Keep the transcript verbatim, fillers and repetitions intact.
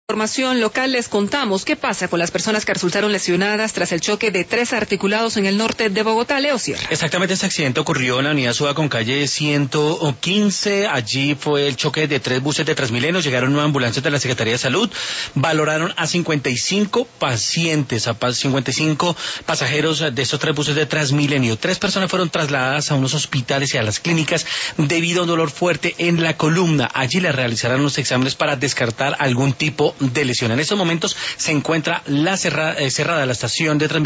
Información local, les contamos qué pasa con las personas que resultaron lesionadas tras el choque de tres articulados en el norte de Bogotá. Leo Sierra. Exactamente, este accidente ocurrió en la avenida Suba con calle ciento quince. Allí fue el choque de tres buses de Transmilenio. Llegaron nueve ambulancias de la Secretaría de Salud. Valoraron a cincuenta y cinco pacientes, a cincuenta y cinco pasajeros de estos tres buses de Transmilenio. Tres personas fueron trasladadas a unos hospitales y a las clínicas debido a un dolor fuerte en la columna. Allí les realizarán unos exámenes para descartar algún tipo de lesión. En estos momentos se encuentra la cerrada, eh, cerrada la estación de Transmilenio.